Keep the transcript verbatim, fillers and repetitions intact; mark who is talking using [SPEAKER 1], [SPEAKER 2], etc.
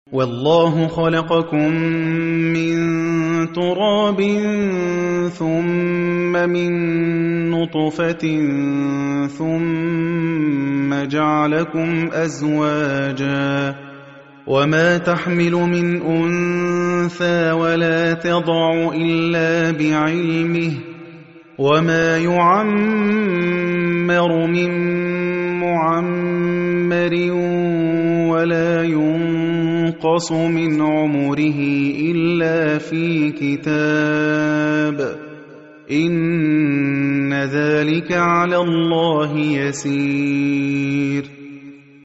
[SPEAKER 1] والله خلقكم من تراب ثم من نطفة ثم جعلكم أزواجا وما تحمل من أنثى ولا تضع إلا بعلمه وما يعمر من معمر ولا ينقص من عمره إلا في كتاب إن ذلك على الله يسير